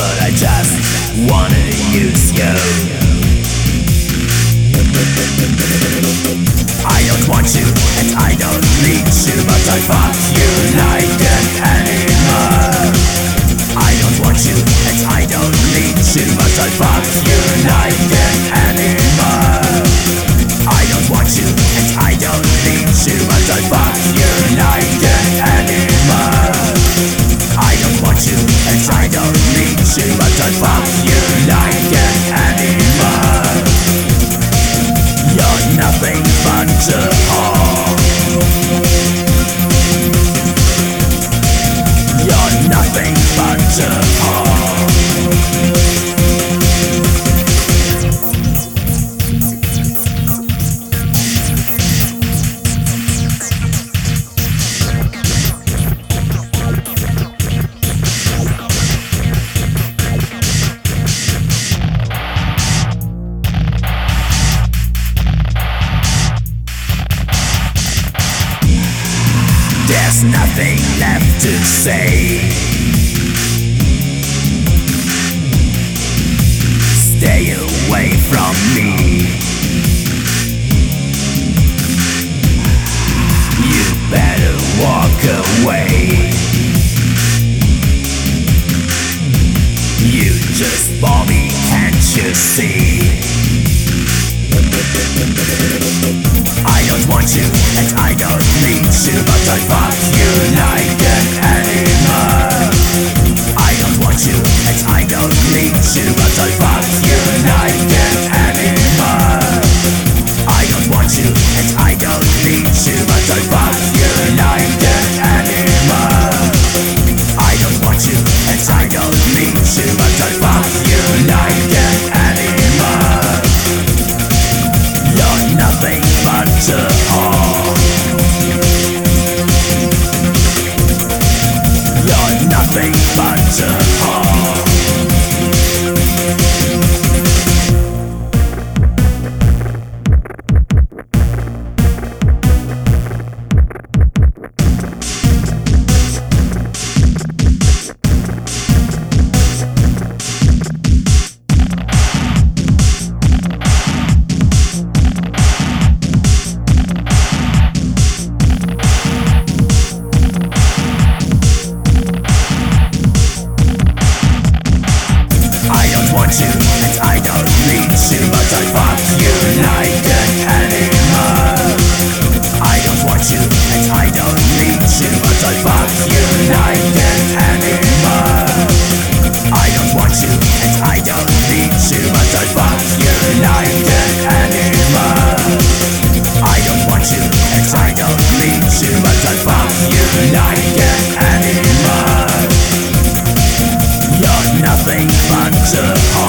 but I just wanna use you. I don't want you, and I don't need you, but I fuck you like an animal. I don't want you, and I don't need you, but I fuck you like an animal. I don't want you, and I don't need you, but I fuck you like an animal. I don't want you, and I don't need you, but I fuck you like an animal. You're nothing but a whore. You're nothing but a whore. There's nothing left to say. Stay away from me. You better walk away. You just bore me, can't you see? I don't want you, and I don't need you, but I fuck you like an animal. I don't want you, and I don't need you, but I fuck you like an animal. I don't want you, and I don't need you, but I fuck you like an animal. I don't want you, and I don't need you, but I fuck you like an animal. You're nothing but a whore. You're nothing but a whore. You, and I don't need you, but I fuck you like an animal. I don't want you, and I don't need you, but I fuck you like an animal. I don't want you, and I don't need you, but I fuck you like an animal. I don't want you, and I don't need you, but I fuck you like an animal. You're nothing but a